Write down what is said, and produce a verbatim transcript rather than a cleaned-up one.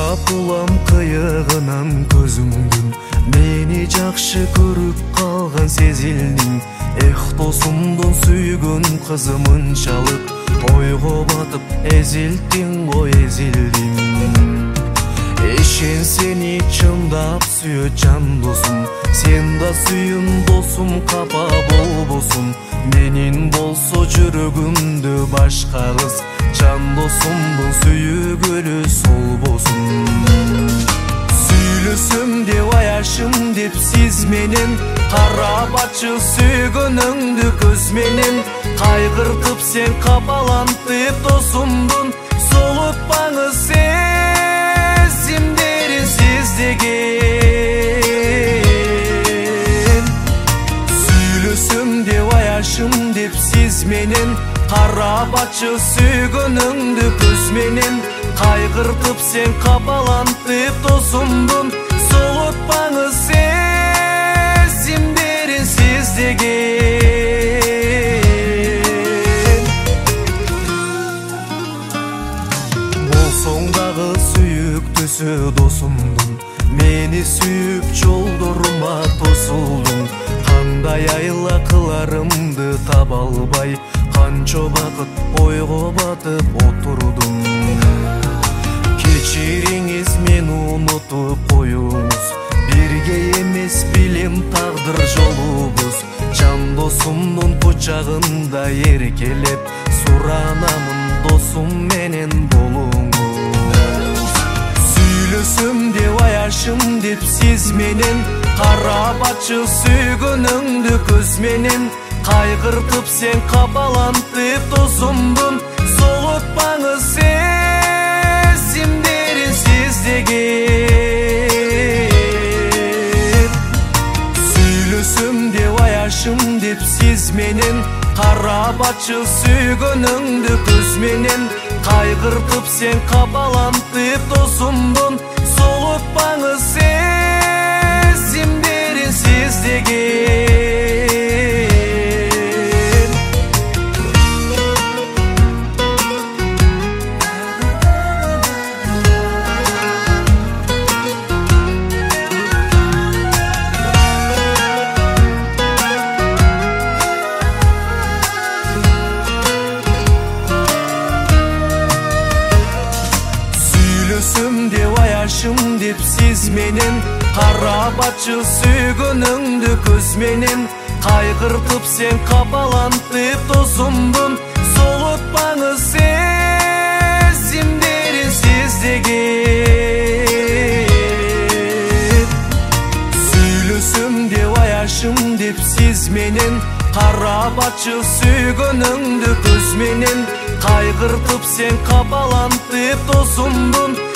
Капылам кыйыгынан көзүңдүн, мени жакшы көрүп калган сезилдиң. Эх, досумдун сүйгөн кызымын чалып, ойго батып эзилдиң го эзилдиң. Эшен сени чындап сүйөт жан досум, сен да сүйүн досум, капа болбосун. Менин болсо жүрөгүмдө башка кыз, жан досумдун сүйүгөлү солбосун. Сүйлөсөм деп аяшым деп сиз менен, карап ачы сүйгөнүңдү көз менен. Кайгыртып сен капалантып досумдун, солутпаңыз сезимдерин сиз деген. Сүйлөсөм деп аяшым деп сиз менен, карап ачы сүйгөнүңдү көз менен. Кайгыртып сен капалантып досумдун, солутпаңыз сезимдерин сиз деген. Болсоң дагы сүйүктүүсү досумдун, мени сүйүп жолдорума тосулдуң. Кандай айла кыларымды таба албай, канча убакыт ойго батып отурдум. Кечириңиз мени унутуп коюңуз, бирге эмес билем тагдыр жолубуз. Жан досумдун кучагында эркелеп, суранамын досум менен болуңуз. Сүйлөсөм деп аяшым деп сиз менен, карап ачы сүйгөнүңдү көз менен. Кайгыртып сен капалантып досумдун, солутпаңыз сезимдерин сиз деген. Сүйлөсөм деп аяшым деп сиз менен, карап ачы сүйгөнүңдү көз менен. Кайгыртып сен капалантып досумдун, солутпаңыз сезимдерин сиз деген. Сүйлөсөм деп аяшым деп сиз менен, карап ачы сүйгөнүңдү көз менен. Кайгыртып сен капалантып досумдун, солутпаңыз сезимдерин сиз деген. Сүйлөсөм деп аяшым деп сиз менен, карап ачы сүйгөнүңдү көз менен. Кайгыртып сен капалантып досумдун,